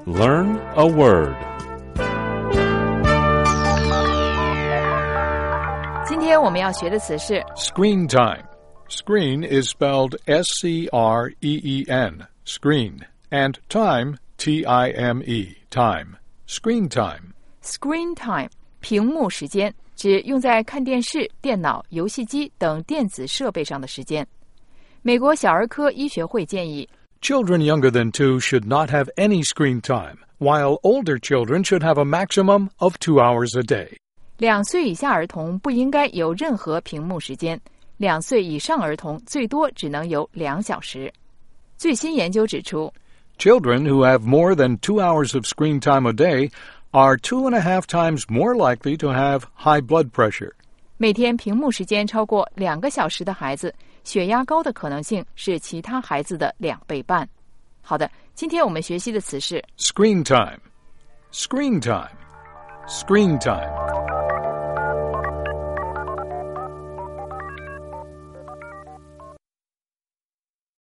Learn a word. 今天我们要学的词是 Screen time. Screen is spelled S-C-R-E-E-N, screen, and time, T-I-M-E, time. Screen time. Screen time 屏幕时间，指用在看电视、电脑、游戏机等电子设备上的时间。美国小儿科医学会建议 Children younger than 2 should not have any screen time, while older children should have a maximum of 2 hours a day. 2岁以下儿童不应该有任何屏幕时间，2岁以上儿童最多只能有2小时。最新研究指出 Children who have more than 2 hours of screen time a day are 2.5 times more likely to have high blood pressure. 每天屏幕时间超过2个小时的孩子，血压高的可能性是其他孩子的2倍半。好的，今天我们学习的词是 Screen time. Screen time. Screen time.